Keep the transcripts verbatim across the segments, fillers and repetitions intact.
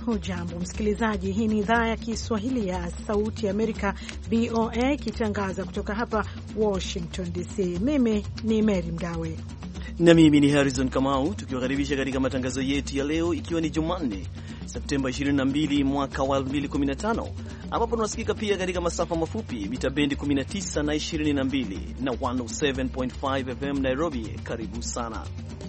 Hujambo msikilizaji, hii ni idhaa ya Kiswahili ya Sauti ya Amerika, V O A, ikitangaza kutoka hapa Washington D C. Mimi ni Mary Mgawe na mimi ni Harrison Kamau, tukiwakaribisha katika matangazo yetu ya leo, ikiwa ni Jumanne Septemba ishirini na mbili mwaka wa elfu mbili kumi na tano, ambapo tunasikika pia katika masafa mafupi mita bendi kumi na tisa na ishirini na mbili na mia saba nukta tano F M Nairobi. Karibu sana.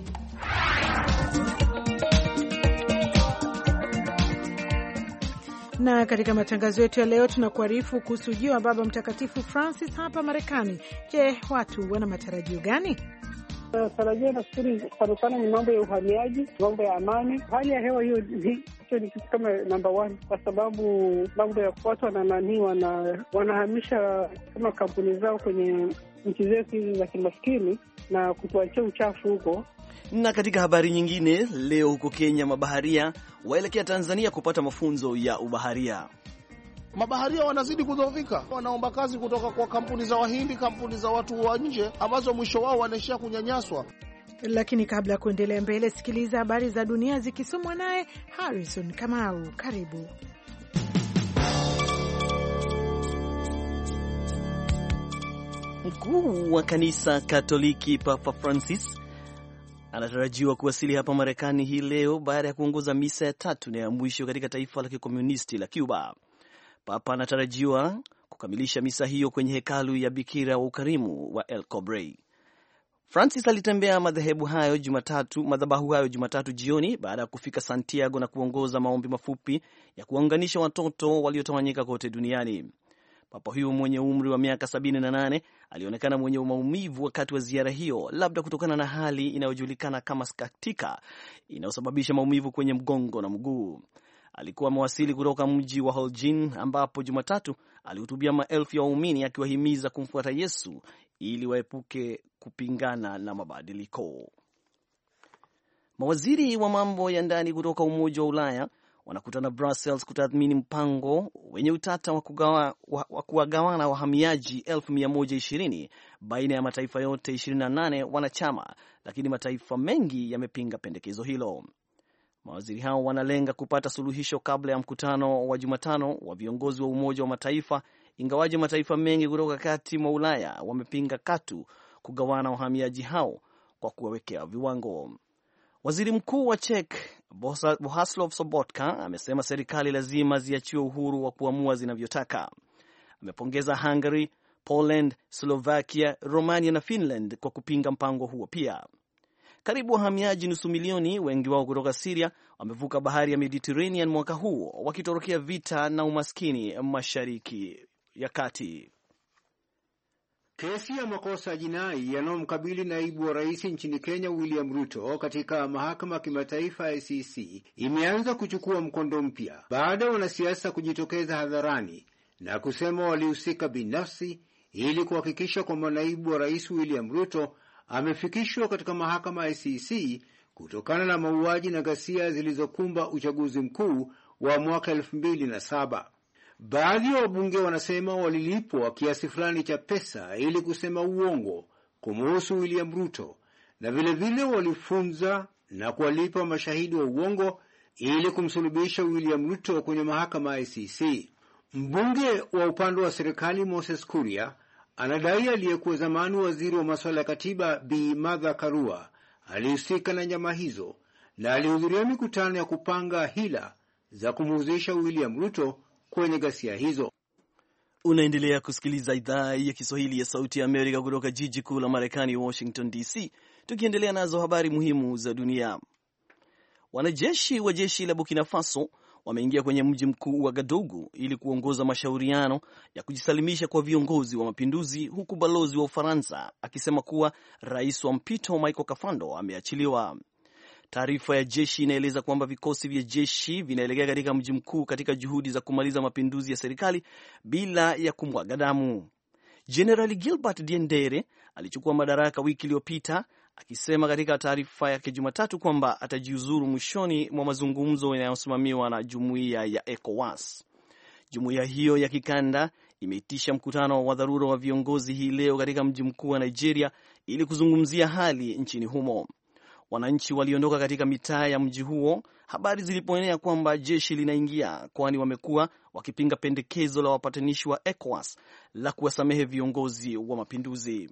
Na katika matangazo yetu ya leo tunakuarifu kuhusu ujio wa Baba Mtakatifu Francis hapa Marekani. Je, watu wana matarajio gani? Tarajio nafikiri sana sana ni mambo ya uhamiaji, mambo ya amani, hali ya hewa. Hiyo hiyo ni kitu kama number one, kwa sababu mambo ya watu wananani wana wanahamisha kama kampuni zao kwenye nchi zetu hizi za kimaskini na kutuachia uchafu huko. Na katika habari nyingine, leo huko Kenya mabaharia waelekea Tanzania kupata mafunzo ya ubaharia. Mabaharia wanazidi kudhoofika, wanaomba kazi kutoka kwa kampuni za Wahindi, kampuni za watu wa nje, ambazo mwisho wao wanaishia kunyanyaswa. Lakini kabla ya kuendelea mbele, sikiliza habari za dunia zikisomwa naye Harrison Kamau. Karibu. Mkuu wa kanisa Katoliki Papa Francis anatarajiwa kuwasili hapa Marekani hii leo baada ya kuongoza misa ya tatu na ya mwisho katika taifa la kikomunisti la Cuba. Papa anatarajiwa kukamilisha misa hiyo kwenye hekalu ya Bikira wa Ukarimu wa El Cobre. Francis alitembea madhabahu hayo Jumatatu, madhabahu hayo Jumatatu jioni baada ya kufika Santiago na kuongoza maombi mafupi ya kuwaunganisha watoto waliotawanyika kote duniani. Papa huyo mwenye umri wa miaka sabini na nane alionekana mwenye maumivu wakati wa ziara hiyo, labda kutokana na hali inayojulikana kama sciatica inayosababisha maumivu kwenye mgongo na mguu. Alikuwa amewasili kutoka mji wa Holguin ambapo Jumatatu alihutubia maelfu ya waumini akiwahimiza kumfuata Yesu ili waepuke kupingana na mabadiliko. Mawaziri wa mambo ya ndani kutoka Umoja wa Ulaya wanakutana Brussels kutathmini mpango wenye utata wa kugawa, wa, wa kuwagawana wahamiaji elfu mia moja ishirini baina ya mataifa yote ishirini na nane wanachama, lakini mataifa mengi yamepinga pendekezo hilo. Mawaziri hao wanalenga kupata suluhisho kabla ya mkutano wa Jumatano wa viongozi wa Umoja wa Mataifa, ingawaje mataifa mengi kutoka kati mwa Ulaya wamepinga katu kugawana wahamiaji hao kwa kuwawekea viwango. Waziri Mkuu wa Czech Bohuslav Sobotka amesema serikali lazima ziachiwe uhuru wa kuamua zinavyotaka. Amepongeza Hungary, Poland, Slovakia, Romania na Finland kwa kupinga mpango huo pia. Karibu wahamiaji nusu milioni, wengi wao kutoka Syria, wamevuka bahari ya Mediterranean mwaka huu wakitorokea vita na umaskini Mashariki ya Kati. Kesi ya makosa ya jinai yanayomkabili naibu wa rais nchini Kenya William Ruto katika mahakama ya kimataifa I C C imeanza kuchukua mkondo mpya baada ya wanasiasa kujitokeza hadharani na kusema walihusika binafsi ili kuhakikisha kwamba naibu wa rais William Ruto amefikishwa katika mahakama ya I C C kutokana na mauaji na ghasia zilizokumba uchaguzi mkuu wa mwaka elfu mbili na saba. Baadhi ya wabunge wanasema walilipwa kiasi fulani cha pesa ili kusema uongo kumhusu William Ruto, na vile vile walifunza na kuwalipa mashahidi wa uongo ili kumsulubisha William Ruto kwenye mahakama ya I C C. Mbunge wa upande wa serikali Moses Kuria anadai aliyekuwa zamani waziri wa masuala ya katiba Bi Martha Karua alihusika na nyama hizo na alihudhuria mikutano ya kupanga hila za kumhusisha William Ruto kwenye ghasia hizo. Unaendelea kusikiliza idhaa ya Kiswahili ya Sauti ya Amerika kutoka jiji kuu la Marekani, Washington D C, tukiendelea nazo habari muhimu za dunia. Wanajeshi wa jeshi la Burkina Faso wameingia kwenye mji mkuu wa Gadougou ili kuongoza mashauriano ya kujisalimisha kwa viongozi wa mapinduzi, huku balozi wa Ufaransa akisema kuwa rais wa mpito Michael Kafando ameachiliwa. Taarifa ya jeshi inaeleza kwamba vikosi vya jeshi vinaelekea katika mji mkuu katika juhudi za kumaliza mapinduzi ya serikali bila ya kumwaga damu. General Gilbert Diendere alichukua madaraka wiki iliyopita, akisema katika taarifa yake Jumatatu kwamba atajiuzuru mwishoni mwa mazungumzo yanayosimamiwa na jumuiya ya ECOWAS. Jumuiya hiyo ya kikanda imeitisha mkutano wa dharura wa viongozi hii leo katika mji mkuu wa Nigeria ili kuzungumzia hali nchini humo. wananchi waliondoka katika mitaa ya mji huo habari zilipoenea kwamba jeshi linaingia, kwani wamekuwa wakipinga pendekezo la wapatanishi wa ECOWAS la kuwasamehe viongozi wa mapinduzi.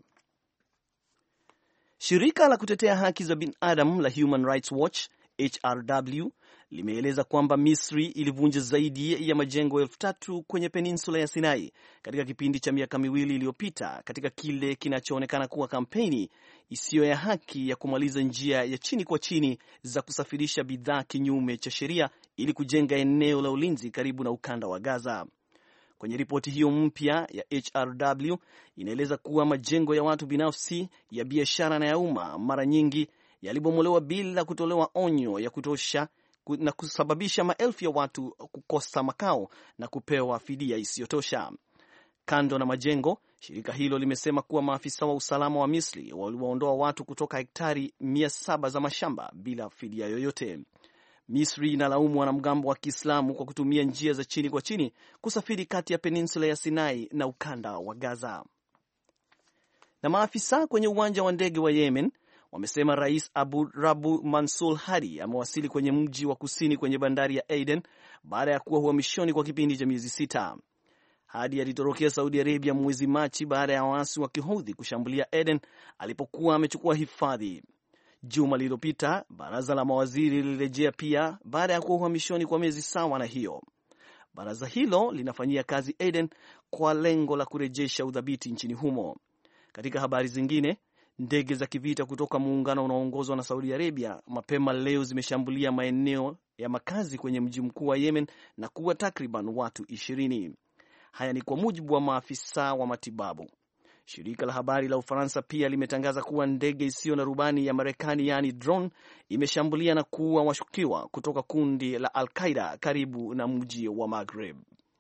Shirika la kutetea haki za binadamu la Human Rights Watch H R W limeeleza kwamba Misri ilivunja zaidi ya majengo elfu tatu kwenye peninsula ya Sinai katika kipindi cha miaka miwili iliyopita katika kile kinachoonekana kuwa kampeni isiyo ya haki ya kumaliza njia ya chini kwa chini za kusafirisha bidhaa kinyume cha sheria ili kujenga eneo la ulinzi karibu na ukanda wa Gaza. Kwenye ripoti hiyo mpya ya H R W inaeleza kuwa majengo ya watu binafsi, ya biashara na ya umma mara nyingi yalibomolewa bila kutolewa onyo ya kutosha na kusababisha maelfu ya watu kukosa makao na kupewa fidia isiyotosha. Kando na majengo, shirika hilo limesema kuwa maafisa wa usalama wa Misri waliwaondoa watu kutoka hektari mia saba za mashamba bila fidia yoyote. Misri inalaumu wanamgambo wa Kiislamu kwa kutumia njia za chini kwa chini kusafiri kati ya peninsula ya Sinai na ukanda wa Gaza. Na maafisa kwenye uwanja wa ndege wa Yemen wamesema Rais Abu Rabu Mansur Hadi amewasili kwenye mji wa kusini kwenye bandari ya Aden baada ya kuwa uhamishoni kwa kipindi cha miezi sita. Hadi alitorokea Saudi Arabia mwezi Machi baada ya waasi wa Kihouthi kushambulia Aden alipokuwa amechukua hifadhi. Juma lililopita baraza la mawaziri lilirejea pia baada ya kuwa uhamishoni kwa miezi sawa na hiyo. Baraza hilo linafanyia kazi Aden kwa lengo la kurejesha udhabiti nchini humo. Katika habari zingine, ndege za kivita kutoka muungano unaoongozwa na Saudi Arabia mapema leo zimeshambulia maeneo ya makazi kwenye mji mkuu wa Yemen na kuua takriban watu ishirini. Haya ni kwa mujibu wa maafisa wa matibabu. Shirika la habari la Ufaransa pia limetangaza kuwa ndege isiyo na rubani ya Marekani yaani drone imeshambulia na kuua washukiwa kutoka kundi la Al-Qaeda karibu na mji wa Maghreb.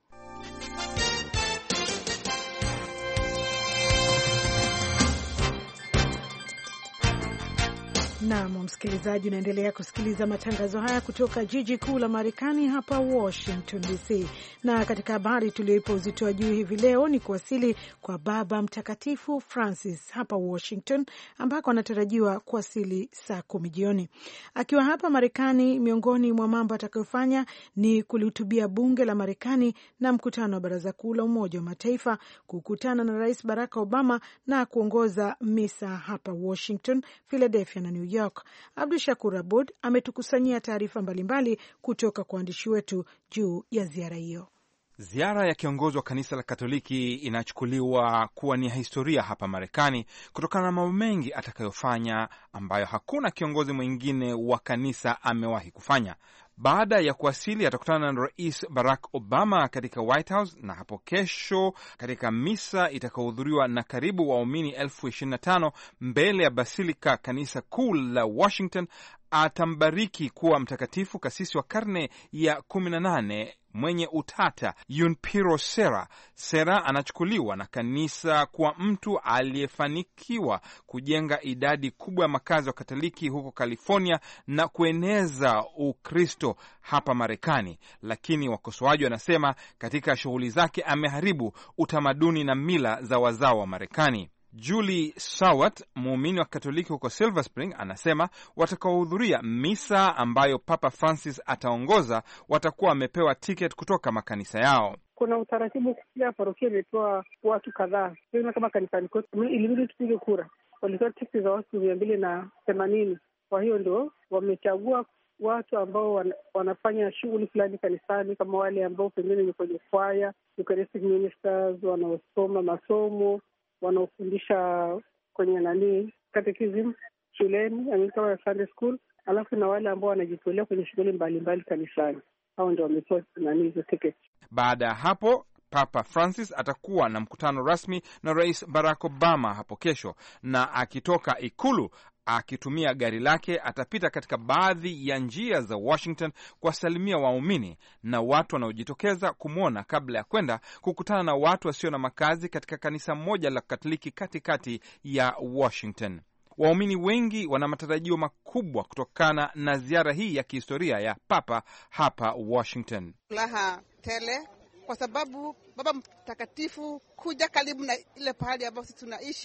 Naam, msikilizaji, unaendelea kusikiliza matangazo haya kutoka jiji kuu la Marekani hapa Washington D C. Na katika habari tulioipa uzito wa juu hivi leo ni kuwasili kwa Baba Mtakatifu Francis hapa Washington, ambako anatarajiwa kuwasili saa kumi jioni. Akiwa hapa Marekani, miongoni mwa mambo atakayofanya ni kulihutubia bunge la Marekani na mkutano wa Baraza Kuu la Umoja wa Mataifa, kukutana na Rais Barack Obama na kuongoza misa hapa Washington, Philadelphia na New York. Abdu Shakur Abud ametukusanyia taarifa mbalimbali kutoka kwa waandishi wetu juu ya ziara hiyo. Ziara ya kiongozi wa kanisa la Katoliki inachukuliwa kuwa ni historia hapa Marekani kutokana na mambo mengi atakayofanya ambayo hakuna kiongozi mwingine wa kanisa amewahi kufanya. Baada ya kuwasili atakutana na Rais Barack Obama katika White House, na hapo kesho katika misa itakayohudhuriwa na karibu waumini elfu ishirini na tano mbele ya Basilika, kanisa kuu la Washington, atambariki kuwa mtakatifu kasisi wa karne ya kumi na nane mwenye utata Junipero Serra. Serra anachukuliwa na kanisa kuwa mtu aliyefanikiwa kujenga idadi kubwa ya makazi wa Katoliki huko California na kueneza Ukristo hapa Marekani, lakini wakosoaji wanasema katika shughuli zake ameharibu utamaduni na mila za wazao wa Marekani. Julie Sawat, muumini wa Katoliki huko Silver Spring, anasema watakaohudhuria misa ambayo Papa Francis ataongoza watakuwa wamepewa ticket kutoka makanisa yao. Kuna utaratibu, kila parokia imetoa watu kadhaa. Sio kama kanisani kwetu ilibidi tupige kura. Walitoa tiketi za watu mia mbili na themanini. Kwa hiyo ndio wamechagua watu ambao wan, wanafanya shughuli fulani kanisani, kama wale ambao pengine ni kwenye kwaya, Eucharistic ministers, wanaosoma masomo, wanaofundisha kwenye nani catechism shuleni kama Sunday school, alafu na wale ambao wanajitolea kwenye shughuli mbalimbali kanisani. Hao ndio wametoa nani hizo tickets. Baada ya hapo Papa Francis atakuwa na mkutano rasmi na Rais Barack Obama hapo kesho, na akitoka ikulu akitumia gari lake atapita katika baadhi ya njia za Washington kuwasalimia waumini na watu wanaojitokeza kumwona kabla ya kwenda kukutana na watu wasio na makazi katika kanisa moja la Katoliki katikati ya Washington. Waumini wengi wana matarajio makubwa kutokana na ziara hii ya kihistoria ya Papa hapa Washington. Furaha tele kwa sababu Baba Mtakatifu kuja karibu na ile pahali ambapo sisi tunaishi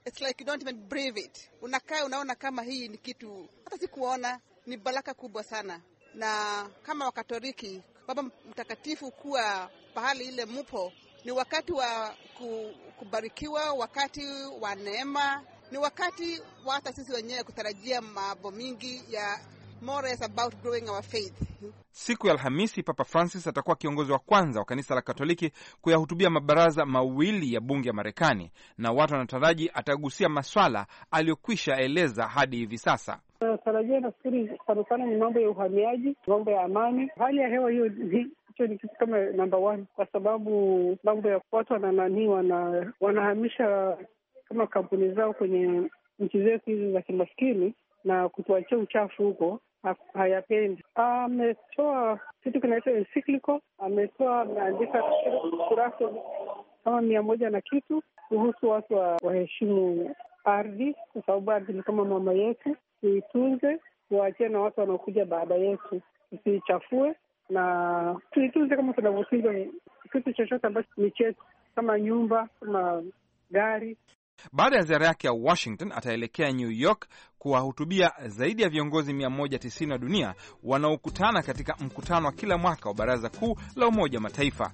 It's like you don't even breathe it. Unakaa unaona kama hii ni kitu hata sikuona, ni baraka kubwa sana. Na kama Wakatoliki, Baba Mtakatifu kuwa pahali ile mupo ni wakati wa kubarikiwa, wakati wa neema, ni wakati wa hata sisi wenyewe kutarajia mambo mingi ya more is about growing our faith. Siku ya Alhamisi, Papa Francis atakuwa kiongozi wa kwanza wa kanisa la Katoliki kuyahutubia mabaraza mawili ya bunge ya Marekani, na watu wanataraji atagusia maswala aliyokwisha eleza hadi hivi sasa. Tarajia nafikiri sana sana ni mambo ya uhamiaji, mambo ya amani, hali ya hewa. Hiyo hicho ni kitu kama number one, kwa sababu mambo ya watu wananani wana wanahamisha kama kampuni zao kwenye nchi zetu hizi za kimaskini na kutuachia uchafu huko, hayapendi. Ametoa kitu kinaitwa encyclical, ametoa ameandika kurasa kama mia moja na kitu kuhusu watu waheshimu ardhi, kwa sababu ardhi ni kama mama yetu, tuitunze, tuachie na watu wanaokuja baada yetu, tusichafue na tuitunze kama tunavyotunza kitu chochote ambacho ni chetu, kama nyumba, kama gari. Baada ya ziara yake ya Washington, ataelekea New York kuwahutubia zaidi ya viongozi mia moja tisini wa dunia wanaokutana katika mkutano wa kila mwaka wa Baraza Kuu la Umoja wa Mataifa.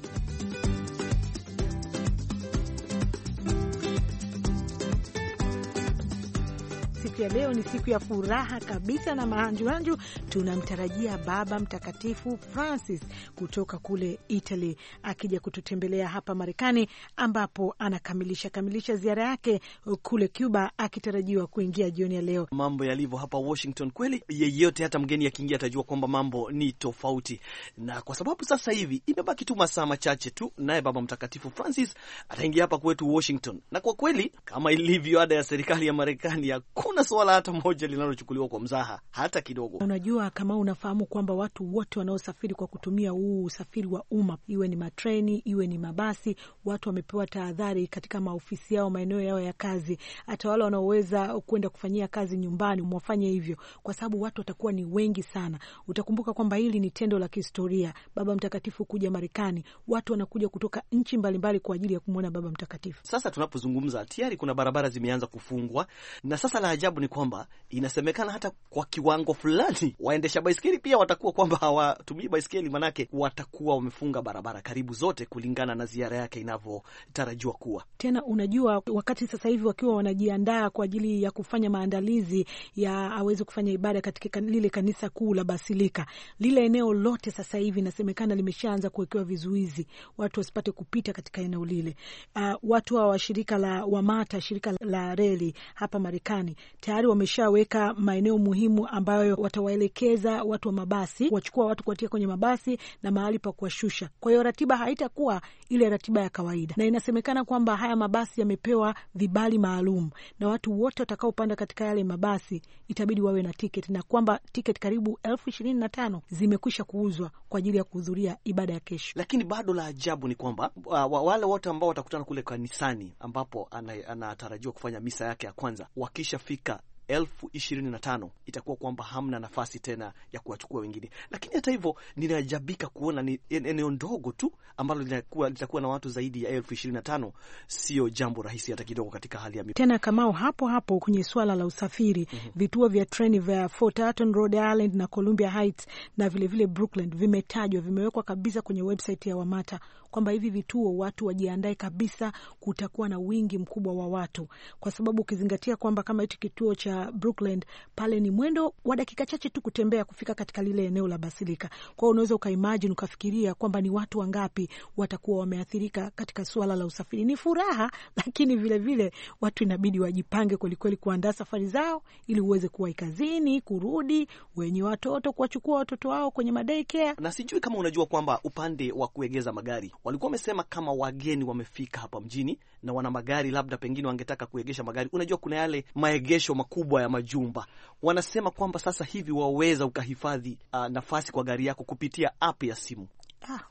Siku ya leo ni siku ya furaha kabisa na mahanjuhanju. Tunamtarajia Baba Mtakatifu Francis kutoka kule Italy akija kututembelea hapa Marekani, ambapo anakamilisha kamilisha ziara yake kule Cuba, akitarajiwa kuingia jioni ya leo. Mambo yalivyo hapa Washington, kweli yeyote hata mgeni akiingia atajua kwamba mambo ni tofauti, na kwa sababu sasa hivi imebaki tu masaa machache tu naye Baba Mtakatifu Francis ataingia hapa kwetu Washington, na kwa kweli kama ilivyo ada ya serikali ya Marekani ya kuna swala hata moja linalochukuliwa kwa mzaha hata kidogo. Unajua, kama unafahamu kwamba watu wote wanaosafiri kwa kutumia huu usafiri wa umma, iwe ni matreni, iwe ni mabasi, watu wamepewa tahadhari katika maofisi yao, maeneo yao ya kazi. Hata wale wanaoweza kwenda kufanyia kazi nyumbani, mwafanye hivyo, kwa sababu watu watakuwa ni wengi sana. Utakumbuka kwamba hili ni tendo la kihistoria, Baba Mtakatifu kuja Marekani. Watu wanakuja kutoka nchi mbalimbali kwa ajili ya kumwona Baba Mtakatifu. Sasa tunapozungumza tayari kuna barabara zimeanza kufungwa, na sasa la ajabu ni kwamba inasemekana hata kwa kiwango fulani waendesha baiskeli pia watakuwa kwamba hawatumii baiskeli, manake watakuwa wamefunga barabara karibu zote kulingana na ziara yake inavyotarajiwa kuwa. Tena unajua, wakati sasa hivi wakiwa wanajiandaa kwa ajili ya kufanya maandalizi ya aweze kufanya ibada katika lile kanisa kuu la Basilika, lile eneo lote sasa hivi inasemekana limeshaanza kuwekewa vizuizi, watu wasipate kupita katika eneo lile. Uh, watu wa shirika la WAMATA, shirika la reli hapa Marekani, tayari wameshaweka maeneo muhimu ambayo watawaelekeza watu wa mabasi, wachukua watu kuwatia kwenye mabasi na mahali pa kuwashusha. Kwa hiyo ratiba haitakuwa ile ratiba ya kawaida, na inasemekana kwamba haya mabasi yamepewa vibali maalum, na watu wote watakaopanda katika yale mabasi itabidi wawe na tiketi, na kwamba tiketi karibu elfu ishirini na tano zimekwisha kuuzwa kwa ajili ya kuhudhuria ibada ya kesho. Lakini bado la ajabu ni kwamba uh, wale wote ambao watakutana kule kanisani ambapo anatarajiwa kufanya misa yake ya kwanza, wakishafika elfu ishirini na tano itakuwa kwamba hamna nafasi tena ya kuwachukua wengine. Lakini hata hivyo ninajabika kuona ni eneo ndogo tu ambalo litakuwa litakuwa na watu zaidi ya elfu ishirini na tano. Sio jambo rahisi hata kidogo katika hali ya mimi. Tena kama hapo hapo kwenye swala la usafiri, mm-hmm. vituo vya treni vya Fort Hutton, Rhode Island na Columbia Heights na vile vile Brooklyn vimetajwa, vimewekwa kabisa kwenye website ya WAMATA kwamba hivi vituo watu wajiandae kabisa, kutakuwa na wingi mkubwa wa watu, kwa sababu ukizingatia kwamba kama hicho kituo cha Brooklyn pale ni mwendo wa dakika chache tu kutembea kufika katika lile eneo la Basilika. Kwa hiyo unaweza ukaimagine ukafikiria kwamba ni watu wangapi watakuwa wameathirika katika suala la usafiri. Ni furaha, lakini vile vile watu inabidi wajipange kweli kweli kuandaa safari zao ili uweze kuwa kazini, kurudi, wenye watoto kuwachukua watoto wao kwenye madaycare. Na sijui kama unajua kwamba upande wa kuegeza magari walikuwa wamesema kama wageni wamefika hapa mjini na wana magari, labda pengine wangetaka kuegesha magari. Unajua kuna yale maegesho makubwa ya majumba. Wanasema kwamba sasa hivi waweza ukahifadhi uh, nafasi kwa gari yako kupitia app ya simu. Ah,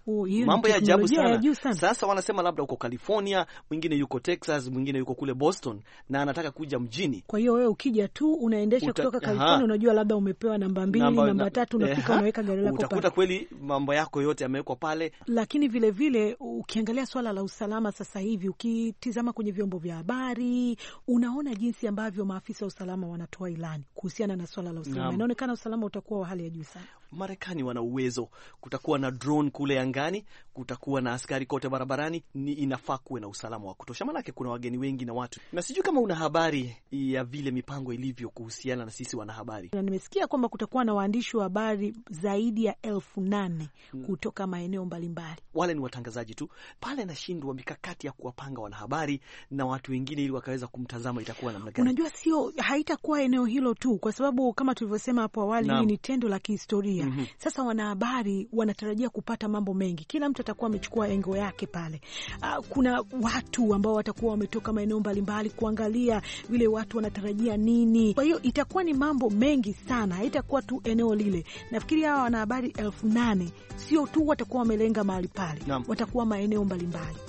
Oh, mambo ya ajabu sana. sana. Sasa wanasema labda uko California, mwingine yuko Texas, mwingine yuko kule Boston na anataka kuja mjini. Kwa hiyo wewe ukija tu unaendesha Uta, kutoka California, aha, unajua labda umepewa namba mbili, namba, namba tatu, unafika unaweka gari lako pale. Utakuta kweli mambo yako yote yamewekwa pale. Lakini vile vile ukiangalia swala la usalama sasa hivi, ukitizama kwenye vyombo vya habari, unaona jinsi ambavyo maafisa wa usalama wanatoa ilani kuhusiana na swala la usalama. Inaonekana usalama utakuwa wa hali ya juu sana. Marekani wana uwezo, kutakuwa na drone kule angani, kutakuwa na askari kote barabarani, ni inafaa kuwe na usalama wa kutosha, maana kuna wageni wengi na watu. Na sijui kama una habari ya vile mipango ilivyo kuhusiana na sisi wanahabari. Na nimesikia kwamba kutakuwa na waandishi wa habari zaidi ya elfu nane hmm. kutoka maeneo mbalimbali. Wale ni watangazaji tu. Pale nashindwa mikakati ya kuwapanga wanahabari na watu wengine ili wakaweza kumtazama itakuwa namna gani. Unajua sio haitakuwa eneo hilo tu, kwa sababu kama tulivyosema hapo awali, hii ni tendo la kihistoria. Mm-hmm. Sasa wanahabari wanatarajia kupata mambo mengi. Kila mtu atakuwa amechukua engo yake pale. Uh, kuna watu ambao watakuwa wametoka maeneo mbalimbali kuangalia vile watu wanatarajia nini. Kwa hiyo itakuwa ni mambo mengi sana. Haitakuwa tu eneo lile. Nafikiri hawa wanahabari elfu nane sio tu watakuwa wamelenga mahali pale. Naam. Watakuwa maeneo mbalimbali.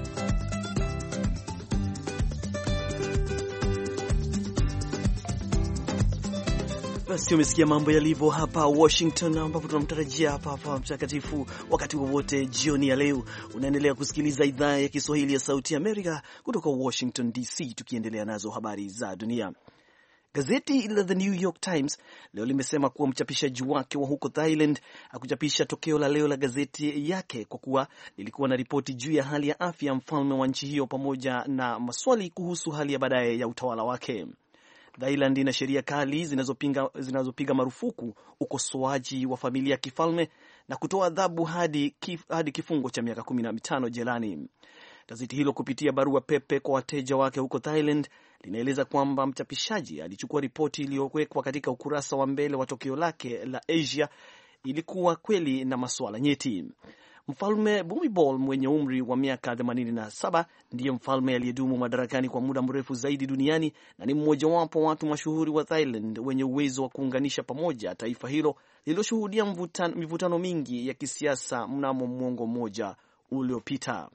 Basi umesikia mambo yalivyo hapa Washington, ambapo tunamtarajia hapa hapa mtakatifu wakati wowote jioni ya leo. Unaendelea kusikiliza idhaa ya Kiswahili ya Sauti ya Amerika kutoka Washington D C, tukiendelea nazo habari za dunia. Gazeti la The New York Times leo limesema kuwa mchapishaji wake wa huko Thailand hakuchapisha tokeo la leo la gazeti yake kwa kuwa lilikuwa na ripoti juu ya hali ya afya mfalme wa nchi hiyo pamoja na maswali kuhusu hali ya baadaye ya utawala wake. Thailand ina sheria kali zinazopinga zinazopiga marufuku ukosoaji wa familia ya kifalme na kutoa adhabu hadi, kif, hadi kifungo cha miaka kumi na mitano jelani. Gazeti hilo kupitia barua pepe kwa wateja wake huko Thailand linaeleza kwamba mchapishaji alichukua ripoti iliyowekwa katika ukurasa wa mbele wa tokeo lake la Asia ilikuwa kweli na masuala nyeti. Mfalme Bhumibol mwenye umri wa miaka themanini na saba ndiye mfalme aliyedumu madarakani kwa muda mrefu zaidi duniani na ni mmoja wapo watu mashuhuri wa Thailand wenye uwezo wa kuunganisha pamoja taifa hilo lililoshuhudia mivutano mingi ya kisiasa mnamo mwongo mmoja uliopita.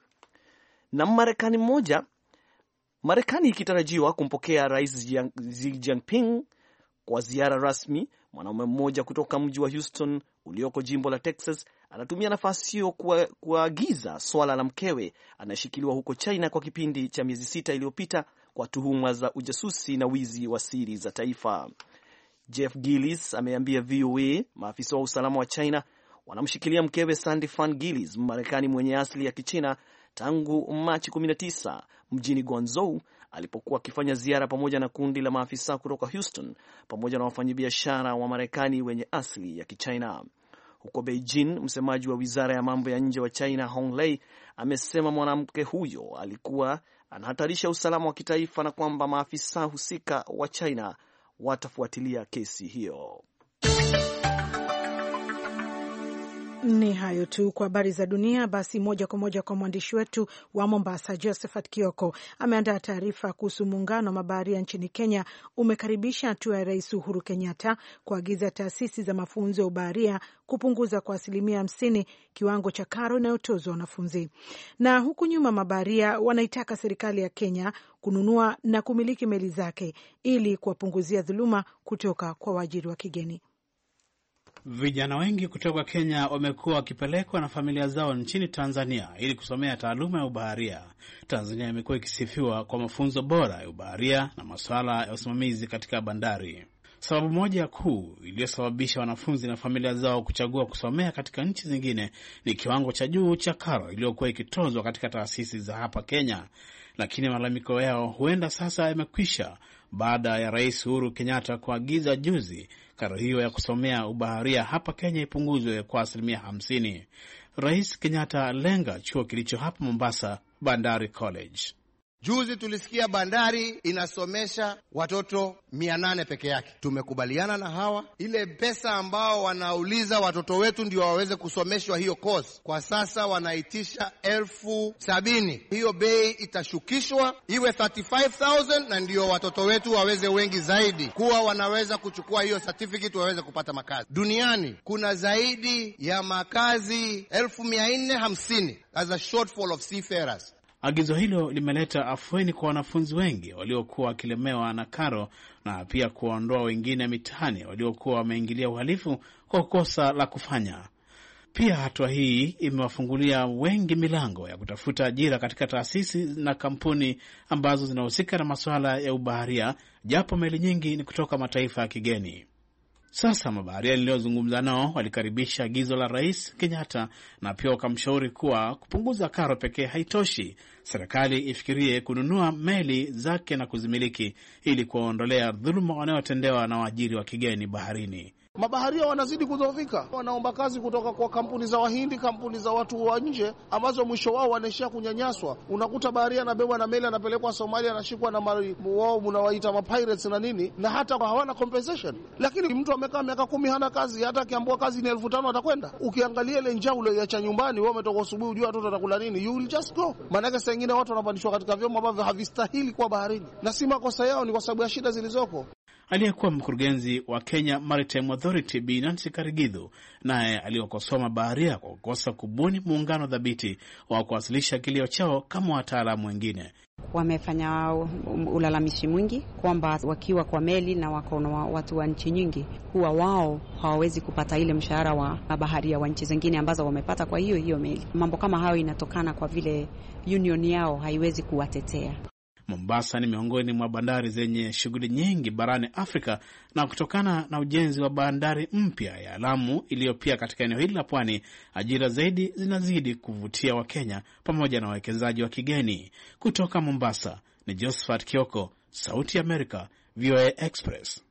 Na Marekani mmoja Marekani ikitarajiwa kumpokea Rais Xi Jinping kwa ziara rasmi, mwanaume mmoja kutoka mji wa Houston ulioko jimbo la Texas anatumia nafasi hiyo kuagiza swala la mkewe anashikiliwa huko China kwa kipindi cha miezi sita iliyopita kwa tuhuma za ujasusi na wizi wa siri za taifa. Jeff Gillis ameambia V O A maafisa wa usalama wa China wanamshikilia mkewe Sandy Fan Gillis, Marekani mwenye asili ya Kichina, tangu Machi kumi na tisa mjini Guangzhou alipokuwa akifanya ziara pamoja na kundi la maafisa kutoka Houston pamoja na wafanyabiashara wa Marekani wenye asili ya Kichina. Huko Beijing, msemaji wa wizara ya mambo ya nje wa China Hong Lei amesema mwanamke huyo alikuwa anahatarisha usalama wa kitaifa na kwamba maafisa husika wa China watafuatilia kesi hiyo. Ni hayo tu kwa habari za dunia. Basi moja kwa moja kwa mwandishi wetu wa Mombasa, Josephat Kioko ameandaa taarifa kuhusu muungano wa mabaharia nchini Kenya umekaribisha hatua ya Rais Uhuru Kenyatta kuagiza taasisi za mafunzo ya ubaharia kupunguza kwa asilimia hamsini kiwango cha karo inayotozwa wanafunzi. Na huku nyuma mabaharia wanaitaka serikali ya Kenya kununua na kumiliki meli zake ili kuwapunguzia dhuluma kutoka kwa waajiri wa kigeni. Vijana wengi kutoka Kenya wamekuwa wakipelekwa na familia zao nchini Tanzania ili kusomea taaluma ya ubaharia. Tanzania imekuwa ikisifiwa kwa mafunzo bora ya ubaharia na masuala ya usimamizi katika bandari. Sababu moja kuu iliyosababisha wanafunzi na familia zao kuchagua kusomea katika nchi zingine ni kiwango cha juu cha karo iliyokuwa ikitozwa katika taasisi za hapa Kenya. Lakini malalamiko yao huenda sasa yamekwisha baada ya Rais Uhuru Kenyatta kuagiza juzi karo hiyo ya kusomea ubaharia hapa Kenya ipunguzwe kwa asilimia hamsini. Rais Kenyatta lenga chuo kilicho hapa Mombasa, Bandari College. Juzi tulisikia bandari inasomesha watoto mia nane peke yake. Tumekubaliana na hawa, ile pesa ambao wanauliza watoto wetu ndio waweze kusomeshwa hiyo course, kwa sasa wanaitisha elfu sabini. Hiyo bei itashukishwa iwe thirty five thousand, na ndio watoto wetu waweze wengi zaidi kuwa wanaweza kuchukua hiyo certificate, waweze kupata makazi. Duniani kuna zaidi ya makazi elfu mia nne hamsini as a shortfall of seafarers. Agizo hilo limeleta afueni kwa wanafunzi wengi waliokuwa wakilemewa na karo, na pia kuondoa wengine mitaani waliokuwa wameingilia uhalifu kwa kosa la kufanya. Pia hatua hii imewafungulia wengi milango ya kutafuta ajira katika taasisi na kampuni ambazo zinahusika na masuala ya ubaharia, japo meli nyingi ni kutoka mataifa ya kigeni. Sasa mabaharia niliozungumza nao walikaribisha agizo la Rais Kenyatta, na pia wakamshauri kuwa kupunguza karo pekee haitoshi. Serikali ifikirie kununua meli zake na kuzimiliki ili kuwaondolea dhuluma wanayotendewa na waajiri wa kigeni baharini. Mabaharia wanazidi kudhoofika, wanaomba kazi kutoka kwa kampuni za Wahindi, kampuni za watu wa nje, ambazo mwisho wao wanaishia kunyanyaswa. Unakuta baharia anabebwa na meli, anapelekwa Somalia, anashikwa na wao mnawaita ma pirates na nini, na hata hawana compensation. Lakini mtu amekaa miaka kumi hana kazi, hata akiambiwa kazi ni elfu tano atakwenda. Ukiangalia ile njaa ule ya cha nyumbani, wewe umetoka asubuhi unajua watoto watakula nini, you will just go. Maana saa nyingine watu wanapandishwa katika vyombo ambavyo havistahili kwa baharini, na si makosa yao, ni kwa sababu ya shida zilizoko. Aliyekuwa mkurugenzi wa Kenya Maritime Authority Bi Nancy Karigithu naye aliokosoa mabaharia kwa kukosa kubuni muungano dhabiti wa kuwasilisha kilio chao kama wataalamu wengine. Wamefanya ulalamishi mwingi kwamba wakiwa kwa meli na wako na watu wa nchi nyingi, huwa wao hawawezi kupata ile mshahara wa mabaharia wa nchi zingine ambazo wamepata kwa hiyo hiyo meli. Mambo kama hayo inatokana kwa vile union yao haiwezi kuwatetea. Mombasa ni miongoni mwa bandari zenye shughuli nyingi barani Afrika, na kutokana na ujenzi wa bandari mpya ya Lamu iliyo pia katika eneo hili la pwani, ajira zaidi zinazidi kuvutia Wakenya pamoja na wawekezaji wa kigeni. Kutoka Mombasa ni Josephat Kioko, Sauti ya Amerika, V O A Express.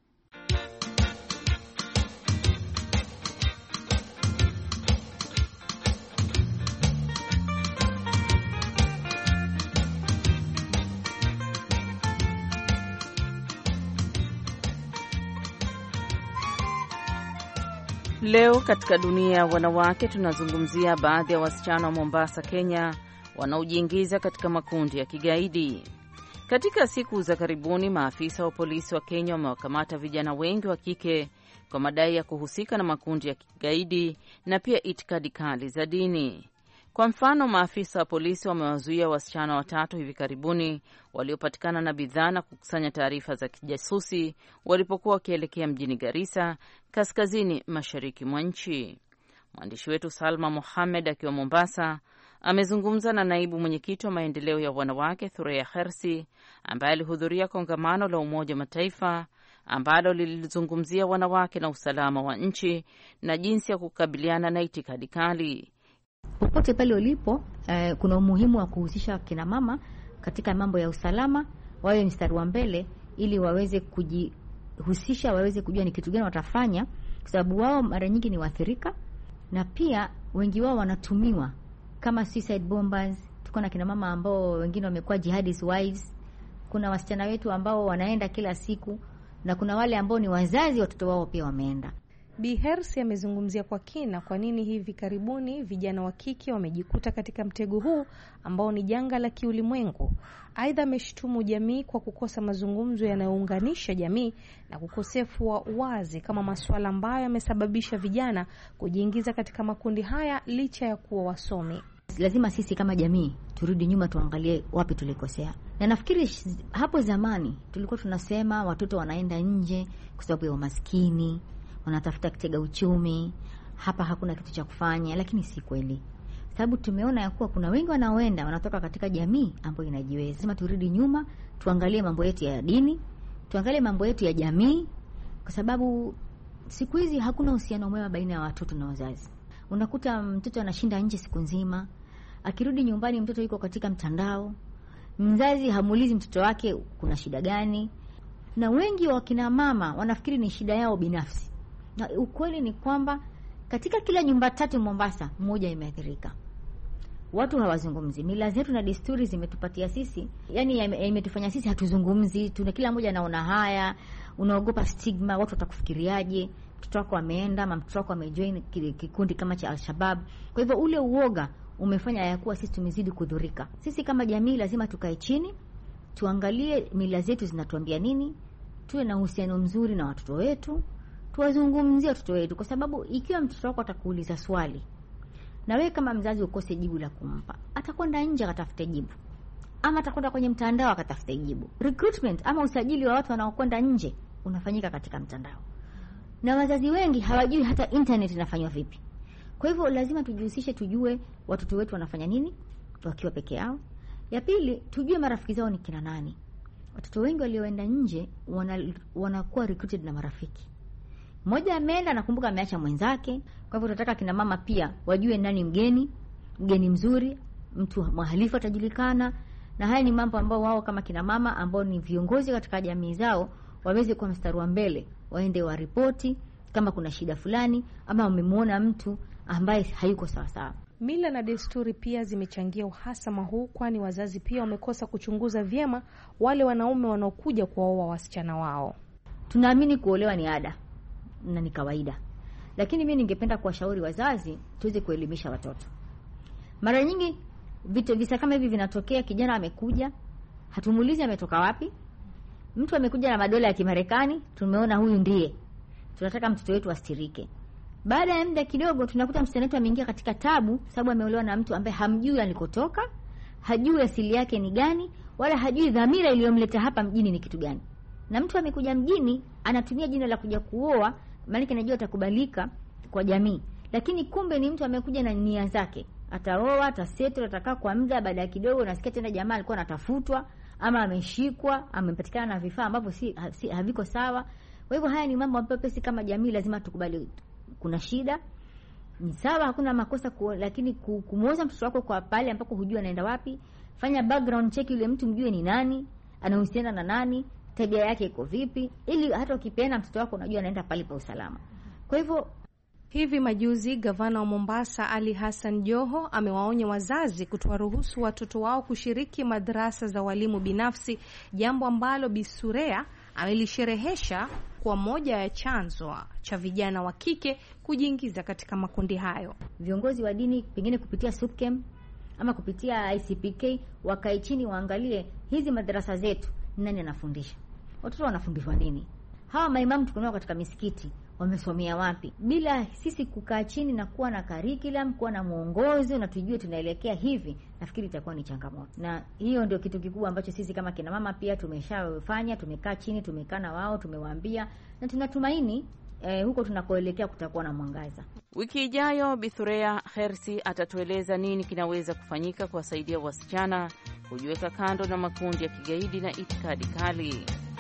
Leo katika dunia ya wanawake tunazungumzia baadhi ya wasichana wa Mombasa, Kenya wanaojiingiza katika makundi ya kigaidi. Katika siku za karibuni, maafisa wa polisi wa Kenya wamewakamata vijana wengi wa kike kwa madai ya kuhusika na makundi ya kigaidi na pia itikadi kali za dini. Kwa mfano, maafisa wa polisi wamewazuia wasichana watatu hivi karibuni waliopatikana na bidhaa na kukusanya taarifa za kijasusi walipokuwa wakielekea mjini Garissa, kaskazini mashariki mwa nchi. Mwandishi wetu Salma Mohamed akiwa Mombasa amezungumza na naibu mwenyekiti wa maendeleo ya wanawake Thureya Khersi, ambaye alihudhuria kongamano la Umoja wa Mataifa ambalo lilizungumzia wanawake na usalama wa nchi na jinsi ya kukabiliana na itikadi kali. Popote pale ulipo, eh, kuna umuhimu wa kuhusisha kina mama katika mambo ya usalama, wawe mstari wa mbele ili waweze kujihusisha, waweze kujua ni kitu gani watafanya, kwa sababu wao mara nyingi ni waathirika, na pia wengi wao wanatumiwa kama suicide bombers. Tuko na kina mama ambao wengine wamekuwa jihadist wives, kuna wasichana wetu ambao wanaenda kila siku, na kuna wale ambao ni wazazi watoto wao pia wameenda. Bi Hersi amezungumzia kwa kina kwa nini hivi karibuni vijana wa kike wamejikuta katika mtego huu ambao ni janga la kiulimwengu. Aidha, ameshtumu jamii kwa kukosa mazungumzo yanayounganisha jamii na kukosefu wa wazi kama masuala ambayo yamesababisha vijana kujiingiza katika makundi haya licha ya kuwa wasomi. Lazima sisi kama jamii turudi nyuma, tuangalie wapi tulikosea. Na nafikiri hapo zamani tulikuwa tunasema watoto wanaenda nje kwa sababu ya umaskini, wanatafuta kitega uchumi, hapa hakuna kitu cha kufanya, lakini si kweli. Sababu tumeona ya kuwa kuna wengi wanaoenda wanatoka katika jamii ambayo inajiweza. Lazima turudi nyuma, tuangalie mambo yetu ya dini, tuangalie mambo yetu ya jamii, kwa sababu siku hizi hakuna uhusiano mwema baina ya watoto na wazazi. Unakuta mtoto anashinda nje siku nzima, akirudi nyumbani mtoto yuko katika mtandao, mzazi hamuulizi mtoto wake kuna shida gani, na wengi wa kina mama wanafikiri ni shida yao binafsi. Na ukweli ni kwamba katika kila nyumba tatu Mombasa, moja imeathirika. watu hawazungumzi. Mila zetu na desturi zimetupatia sisi, yani imetufanya sisi hatuzungumzi. Tuna kila mmoja anaona haya, unaogopa stigma, watu watakufikiriaje, mtoto wako ameenda ama mtoto wako amejoin kikundi kama cha Al-Shabaab. Kwa hivyo ule uoga umefanya ya kuwa sisi tumezidi kudhurika. Sisi kama jamii lazima tukae chini, tuangalie mila zetu zinatuambia nini, tuwe na uhusiano mzuri na watoto wetu, tuwazungumzie watoto wetu, kwa sababu ikiwa mtoto wako atakuuliza swali na wewe kama mzazi ukose jibu la kumpa, atakwenda nje akatafute jibu, ama atakwenda kwenye mtandao akatafute jibu. Recruitment ama usajili wa watu wanaokwenda nje unafanyika katika mtandao, na wazazi wengi hawajui hata internet inafanywa vipi. Kwa hivyo lazima tujihusishe, tujue watoto wetu wanafanya nini wakiwa peke yao. Ya pili, tujue marafiki zao ni kina nani. Watoto wengi walioenda nje wana, wanakuwa recruited na marafiki. Mmoja ameenda nakumbuka ameacha mwenzake. Kwa hivyo tunataka kina mama pia wajue nani mgeni, mgeni mzuri, mtu mhalifu atajulikana. Na haya ni mambo ambayo wao kama kina mama ambao ni viongozi katika jamii zao waweze kuwa mstari wa mbele, waende wa ripoti kama kuna shida fulani ama wamemuona mtu ambaye hayuko sawa sawa. Mila na desturi pia zimechangia uhasama huu, kwani wazazi pia wamekosa kuchunguza vyema wale wanaume wanaokuja kuoa wasichana wao. Tunaamini kuolewa ni ada na ni kawaida, lakini mimi ningependa kuwashauri wazazi tuweze kuelimisha watoto. Mara nyingi vitu visa kama hivi vinatokea, kijana amekuja, hatumuulizi ametoka wapi. Mtu amekuja na madola ya Kimarekani, tumeona huyu ndiye, tunataka mtoto wetu astirike. Baada ya muda kidogo tunakuta msichana wetu ameingia katika tabu sababu ameolewa na mtu ambaye hamjui alikotoka, hajui asili yake ni gani, wala hajui dhamira iliyomleta hapa mjini ni kitu gani. Na mtu amekuja mjini anatumia jina la kuja kuoa, maana anajua atakubalika kwa jamii, lakini kumbe ni mtu amekuja na nia zake. Ataoa, atasettle, atakaa kwa muda, baada ya kidogo nasikia tena jamaa alikuwa anatafutwa ama ameshikwa, amepatikana na vifaa ambavyo si, si haviko sawa. Kwa hivyo haya ni mambo ambayo pesi kama jamii lazima tukubali kuna shida. Ni sawa, hakuna makosa ku, lakini kumuoza mtoto wako kwa pale ambako hujua anaenda wapi. Fanya background check yule mtu, mjue ni nani, anahusiana na nani, tabia yake iko vipi, ili hata ukipeana mtoto wako unajua anaenda pale pa usalama. Kwa hivyo hivi majuzi gavana wa Mombasa Ali Hassan Joho amewaonya wazazi kutowaruhusu watoto wao kushiriki madrasa za walimu binafsi, jambo ambalo Bisurea amelisherehesha kwa moja ya chanzo cha vijana wa kike kujiingiza katika makundi hayo. Viongozi wa dini pengine kupitia SUPKEM ama kupitia I C P K wakae chini waangalie hizi madrasa zetu nani anafundisha. Watoto wanafundishwa nini? Hawa maimamu tukonao katika misikiti wamesomea wapi? Bila sisi kukaa chini na kuwa na curriculum, kuwa na mwongozo na tujue tunaelekea hivi, nafikiri itakuwa ni changamoto. Na hiyo ndio kitu kikubwa ambacho sisi kama kina mama pia tumeshafanya, tumekaa chini, tumekaa na wao, tumewaambia, na tunatumaini eh, huko tunakoelekea kutakuwa na mwangaza. Wiki ijayo Bithurea Hersi atatueleza nini kinaweza kufanyika kuwasaidia wasichana kujiweka kando na makundi ya kigaidi na itikadi kali.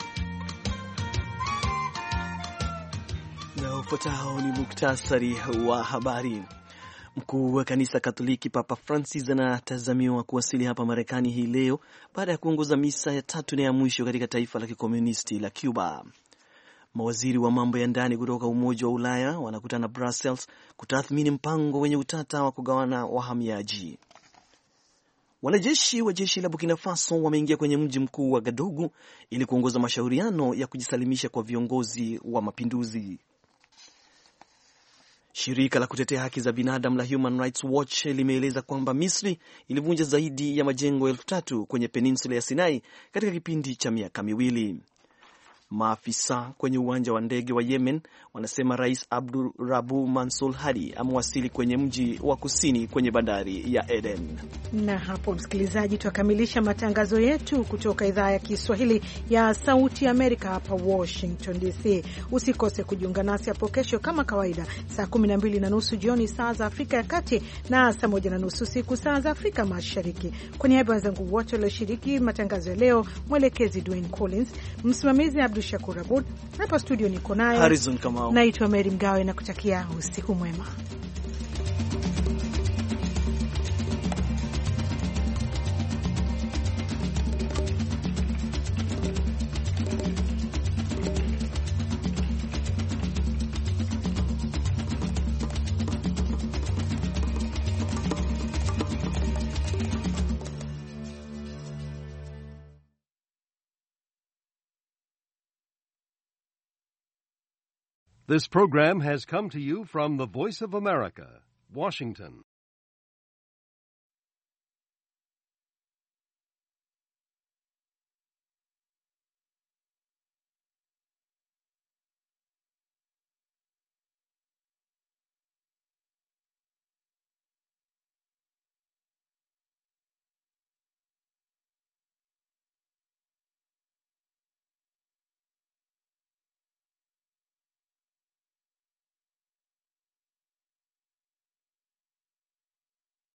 Na ufuatao ni muktasari wa habari. Mkuu wa kanisa Katoliki Papa Francis anatazamiwa kuwasili hapa Marekani hii leo baada ya kuongoza misa ya tatu na ya mwisho katika taifa la kikomunisti la Cuba. Mawaziri wa mambo ya ndani kutoka Umoja wa Ulaya wanakutana Brussels kutathmini mpango wenye utata wa kugawana wahamiaji. Wanajeshi wa jeshi la Burkina Faso wameingia kwenye mji mkuu wa Gadugu ili kuongoza mashauriano ya kujisalimisha kwa viongozi wa mapinduzi. Shirika la kutetea haki za binadamu la Human Rights Watch limeeleza kwamba Misri ilivunja zaidi ya majengo elfu tatu kwenye peninsula ya Sinai katika kipindi cha miaka miwili. Maafisa kwenye uwanja wa ndege wa Yemen wanasema Rais Abdul Rabu Mansur Hadi amewasili kwenye mji wa kusini kwenye bandari ya Eden. Na hapo msikilizaji, tukamilisha matangazo yetu kutoka idhaa ya Kiswahili ya Sauti Amerika hapa Washington D C. Usikose kujiunga nasi hapo kesho kama kawaida saa kumi na mbili na nusu jioni saa za Afrika ya Kati na saa moja na nusu siku saa za Afrika Mashariki. Kwa niaba ya wenzangu wote walioshiriki matangazo ya leo, mwelekezi Dwayne Collins, msimamizi Abdul Shakur Abud, hapa studio niko naye Harrison Kamau. Naitwa Mary Mgawe na kutakia usiku mwema. This program has come to you from the Voice of America, Washington.